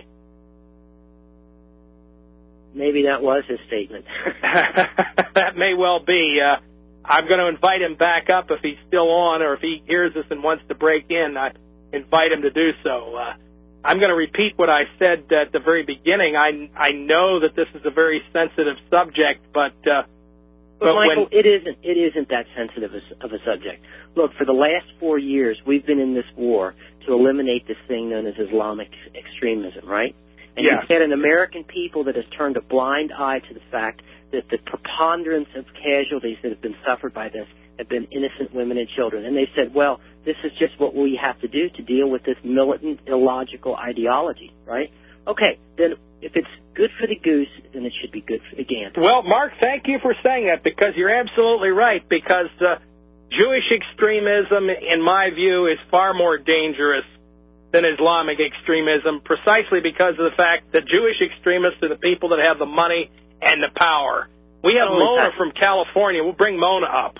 Maybe that was his statement. That may well be. Uh, I'm going to invite him back up if he's still on, or if he hears us and wants to break in, I invite him to do so. Uh, I'm going to repeat what I said at the very beginning. I, I know that this is a very sensitive subject, but... Uh, But, but Michael, when... it isn't. It isn't that sensitive of a subject. Look, for the last four years, we've been in this war to eliminate this thing known as Islamic extremism, right? And yes. You've had an American people that has turned a blind eye to the fact that the preponderance of casualties that have been suffered by this have been innocent women and children. And they said, well, this is just what we have to do to deal with this militant, illogical ideology, right? Okay, then if it's good for the goose, then it should be good for the gander. Well, Mark, thank you for saying that, because you're absolutely right, because uh, Jewish extremism, in my view, is far more dangerous than Islamic extremism, precisely because of the fact that Jewish extremists are the people that have the money and the power. We have Mona from California. We'll bring Mona up.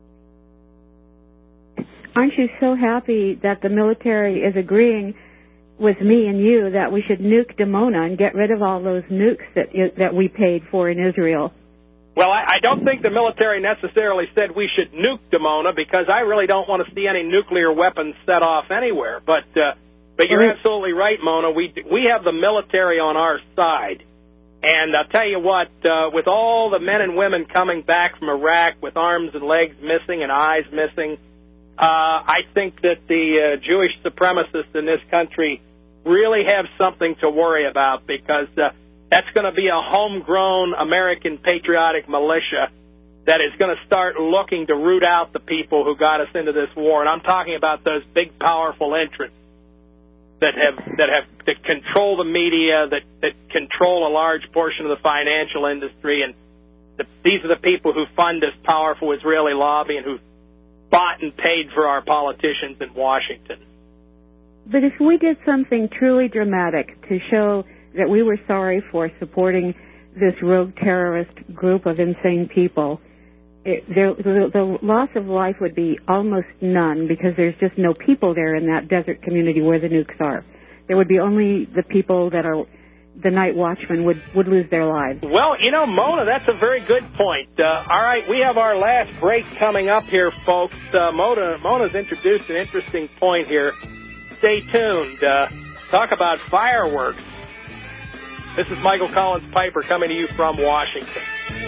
Aren't you so happy that the military is agreeing with me and you that we should nuke Dimona and get rid of all those nukes that that we paid for in Israel? Well, I, I don't think the military necessarily said we should nuke Dimona, because I really don't want to see any nuclear weapons set off anywhere. But uh, but you're Right. absolutely right, Mona. We we have the military on our side. And I'll tell you what, uh, with all the men and women coming back from Iraq with arms and legs missing and eyes missing, uh, I think that the uh, Jewish supremacists in this country really have something to worry about, because uh, that's going to be a homegrown American patriotic militia that is going to start looking to root out the people who got us into this war. And I'm talking about those big, powerful interests that have that have that control the media, that, that control a large portion of the financial industry. And the, these are the people who fund this powerful Israeli lobby and who bought and paid for our politicians in Washington. But if we did something truly dramatic to show that we were sorry for supporting this rogue terrorist group of insane people, it, there, the, the loss of life would be almost none, because there's just no people there in that desert community where the nukes are. There would be only the people that are the night watchmen would, would lose their lives. Well, you know, Mona, that's a very good point. Uh, all right, we have our last break coming up here, folks. Uh, Mona, Mona's introduced an interesting point here. Stay tuned. Uh, talk about fireworks. This is Michael Collins Piper coming to you from Washington.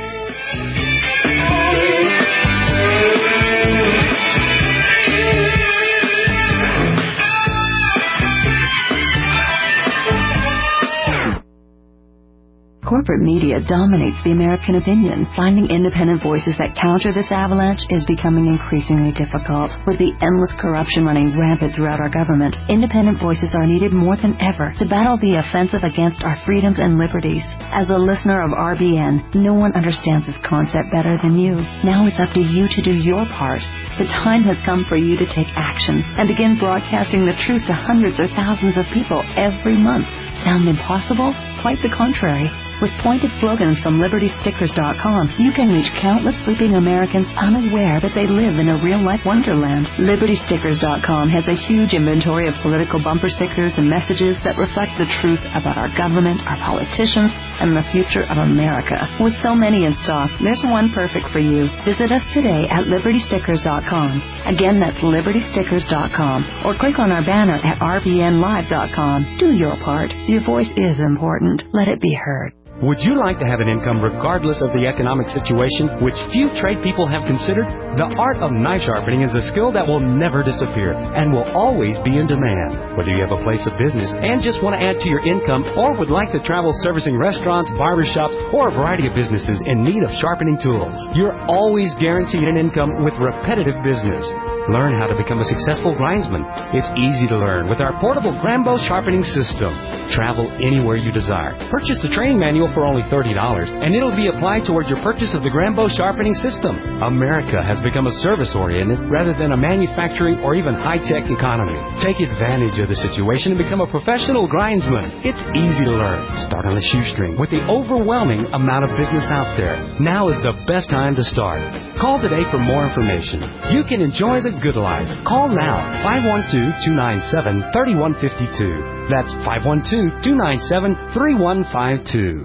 Corporate media dominates the American opinion. Finding independent voices that counter this avalanche is becoming increasingly difficult. With the endless corruption running rampant throughout our government, independent voices are needed more than ever to battle the offensive against our freedoms and liberties. As a listener of R B N, no one understands this concept better than you. Now it's up to you to do your part. The time has come for you to take action and begin broadcasting the truth to hundreds or thousands of people every month. Sound impossible? Quite the contrary. With pointed slogans from Liberty Stickers dot com, you can reach countless sleeping Americans unaware that they live in a real-life wonderland. Liberty Stickers dot com has a huge inventory of political bumper stickers and messages that reflect the truth about our government, our politicians, and the future of America. With so many in stock, there's one perfect for you. Visit us today at Liberty Stickers dot com. Again, that's Liberty Stickers dot com. Or click on our banner at R B N Live dot com. Do your part. Your voice is important. Let it be heard. Would you like to have an income regardless of the economic situation, which few trade people have considered? The art of knife sharpening is a skill that will never disappear and will always be in demand. Whether you have a place of business and just want to add to your income, or would like to travel servicing restaurants, barbershops, or a variety of businesses in need of sharpening tools, you're always guaranteed an income with repetitive business. Learn how to become a successful grindsman. It's easy to learn with our portable Grambo sharpening system. Travel anywhere you desire. Purchase the training manual for only thirty dollars, and it'll be applied toward your purchase of the Grambo sharpening system. America has become a service-oriented rather than a manufacturing or even high-tech economy. Take advantage of the situation and become a professional grindsman. It's easy to learn. Start on a shoestring with the overwhelming amount of business out there. Now is the best time to start. Call today for more information. You can enjoy the good life. Call now, five one two, two nine seven, three one five two. That's five one two, two nine seven, three one five two.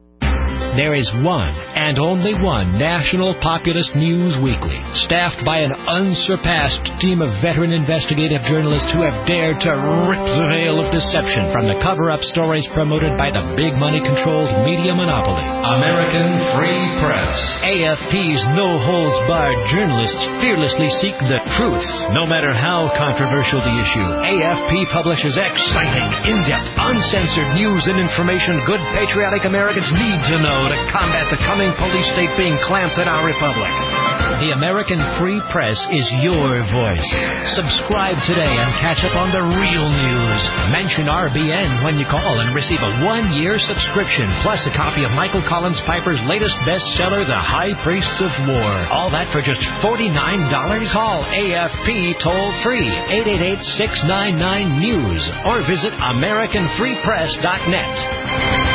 There is one and only one national populist news weekly, staffed by an unsurpassed team of veteran investigative journalists who have dared to rip the veil of deception from the cover-up stories promoted by the big money-controlled media monopoly. American Free Press. A F P's no-holds-barred journalists fearlessly seek the truth, no matter how controversial the issue. A F P publishes exciting, in-depth, uncensored news and information good patriotic Americans need to know to combat the coming police state being clamped at our republic. The American Free Press is your voice. Subscribe today and catch up on the real news. Mention R B N when you call and receive a one-year subscription, plus a copy of Michael Collins Piper's latest bestseller, The High Priests of War. All that for just forty-nine dollars. Call A F P toll-free, eight eight eight, six nine nine, news, or visit American Free Press dot net.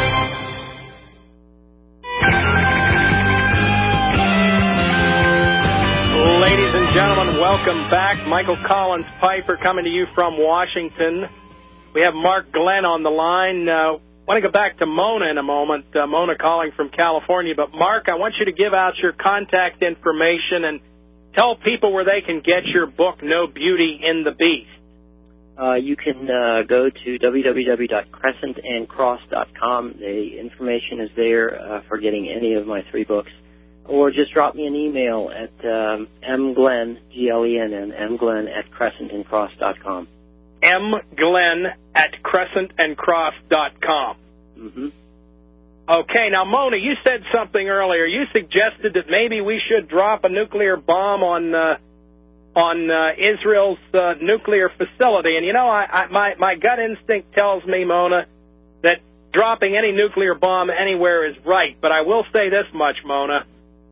Ladies and gentlemen, welcome back. Michael Collins Piper coming to you from Washington. We have Mark Glenn on the line. Uh, I want to go back to Mona in a moment. Uh, Mona calling from California. But, Mark, I want you to give out your contact information and tell people where they can get your book, No Beauty in the Beast. Uh, you can uh, go to w w w dot crescent and cross dot com. The information is there uh, for getting any of my three books. Or just drop me an email at um, mglenn, G L E N N, mglenn at crescent and cross dot com. mglenn at crescent and cross dot com. Mm-hmm. Okay, now, Mona, you said something earlier. You suggested that maybe we should drop a nuclear bomb on uh, on uh, Israel's uh, nuclear facility. And, you know, I, I, my, my gut instinct tells me, Mona, that dropping any nuclear bomb anywhere is right. But I will say this much, Mona.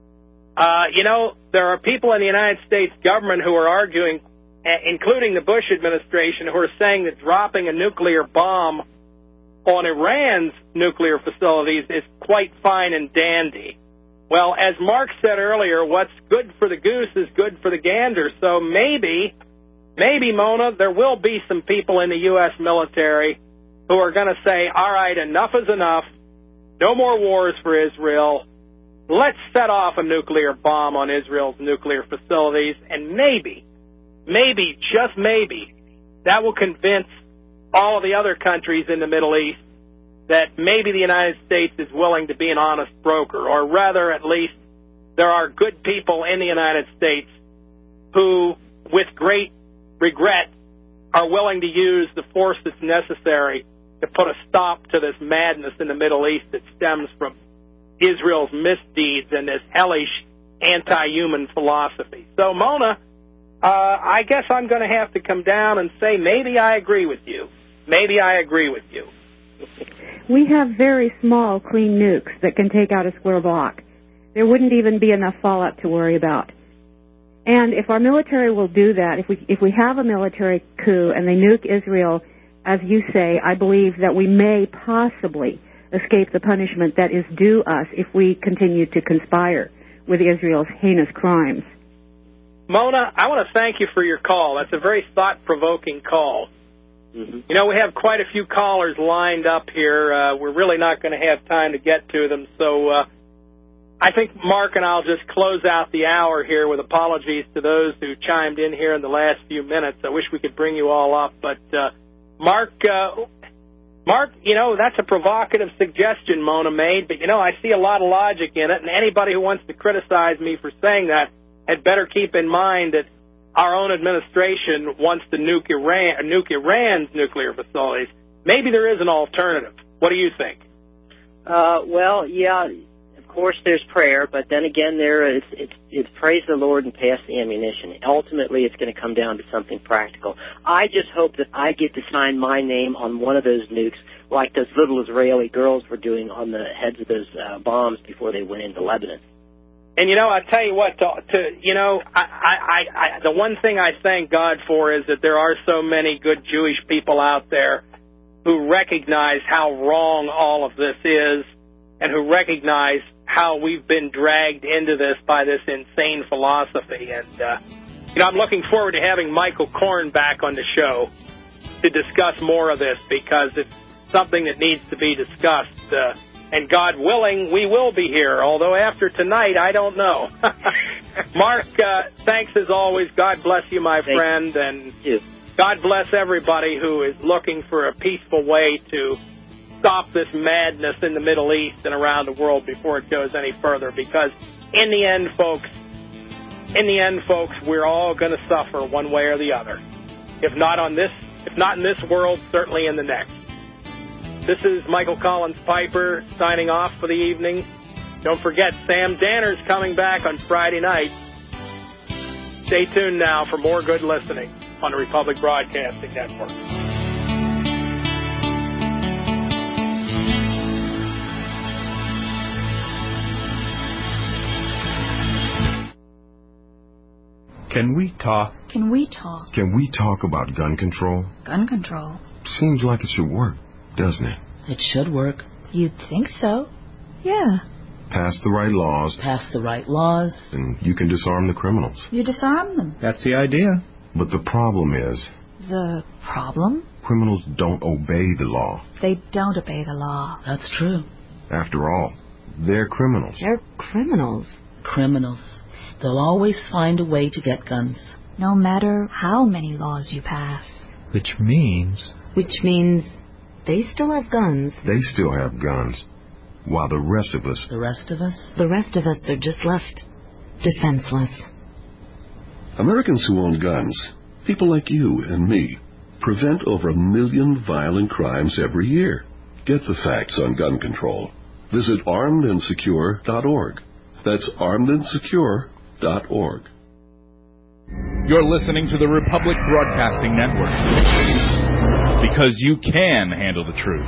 Uh, you know, there are people in the United States government who are arguing, including the Bush administration, who are saying that dropping a nuclear bomb on Iran's nuclear facilities is quite fine and dandy. Well, as Mark said earlier, what's good for the goose is good for the gander. So maybe, maybe, Mona, there will be some people in the U S military who are going to say, all right, enough is enough. No more wars for Israel. Let's set off a nuclear bomb on Israel's nuclear facilities, and maybe, maybe, just maybe, that will convince all of the other countries in the Middle East that maybe the United States is willing to be an honest broker, or rather, at least, there are good people in the United States who, with great regret, are willing to use the force that's necessary to put a stop to this madness in the Middle East that stems from Israel's misdeeds and this hellish anti-human philosophy. So, Mona, uh, I guess I'm going to have to come down and say maybe I agree with you. Maybe I agree with you. We have very small, clean nukes that can take out a square block. There wouldn't even be enough fallout to worry about. And if our military will do that, if we if we have a military coup and they nuke Israel, as you say, I believe that we may possibly escape the punishment that is due us if we continue to conspire with Israel's heinous crimes. Mona, I want to thank you for your call. That's a very thought-provoking call. Mm-hmm. You know, we have quite a few callers lined up here. Uh, we're really not going to have time to get to them, so uh, I think Mark and I'll just close out the hour here with apologies to those who chimed in here in the last few minutes. I wish we could bring you all up, but uh, Mark, uh, Mark, you know, that's a provocative suggestion Mona made, but, you know, I see a lot of logic in it, and anybody who wants to criticize me for saying that had better keep in mind that our own administration wants to nuke Iran, nuke Iran's nuclear facilities. Maybe there is an alternative. What do you think? Uh, well, yeah, of course there's prayer, but then again, there is it's, it's praise the Lord and pass the ammunition. Ultimately, it's going to come down to something practical. I just hope that I get to sign my name on one of those nukes, like those little Israeli girls were doing on the heads of those uh, bombs before they went into Lebanon. And, you know, I tell you what, to, to you know, I, I, I, the one thing I thank God for is that there are so many good Jewish people out there who recognize how wrong all of this is and who recognize how we've been dragged into this by this insane philosophy. And, uh, you know, I'm looking forward to having Michael Korn back on the show to discuss more of this because it's something that needs to be discussed. Uh, And God willing, we will be here, although after tonight, I don't know. Mark, uh, thanks as always. God bless you, my Thank friend. And you. God bless everybody who is looking for a peaceful way to stop this madness in the Middle East and around the world before it goes any further. Because in the end, folks, in the end, folks, we're all going to suffer one way or the other. If not on this, if not in this world, certainly in the next. This is Michael Collins Piper signing off for the evening. Don't forget, Sam Danner's coming back on Friday night. Stay tuned now for more good listening on the Republic Broadcasting Network. Can we talk? Can we talk? Can we talk about gun control? Gun control? Seems like it should work, doesn't it? It should work. You'd think so. Yeah. Pass the right laws. Pass the right laws. And you can disarm the criminals. You disarm them. That's the idea. But the problem is... The problem? Criminals don't obey the law. They don't obey the law. That's true. After all, they're criminals. They're criminals. Criminals. They'll always find a way to get guns. No matter how many laws you pass. Which means... Which means... They still have guns. They still have guns. While the rest of us... The rest of us? The rest of us are just left defenseless. Americans who own guns, people like you and me, prevent over a million violent crimes every year. Get the facts on gun control. Visit armed and secure dot org. That's armed and secure dot org. You're listening to the Republic Broadcasting Network. Because you can handle the truth.